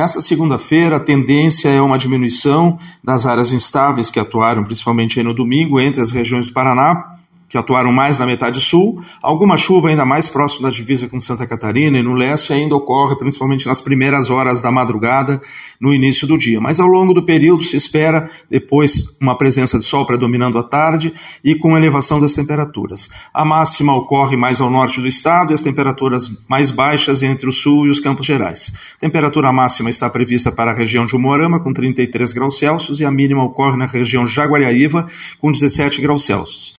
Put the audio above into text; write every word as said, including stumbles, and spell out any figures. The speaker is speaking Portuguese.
Nesta segunda-feira, a tendência é uma diminuição das áreas instáveis que atuaram principalmente aí no domingo entre as regiões do Paraná, que atuaram mais na metade sul, alguma chuva ainda mais próximo da divisa com Santa Catarina e no leste ainda ocorre principalmente nas primeiras horas da madrugada, no início do dia. Mas ao longo do período se espera depois uma presença de sol predominando à tarde e com elevação das temperaturas. A máxima ocorre mais ao norte do estado e as temperaturas mais baixas entre o sul e os Campos Gerais. A temperatura máxima está prevista para a região de Umuarama com trinta e três graus Celsius e a mínima ocorre na região Jaguariaíva com dezessete graus Celsius.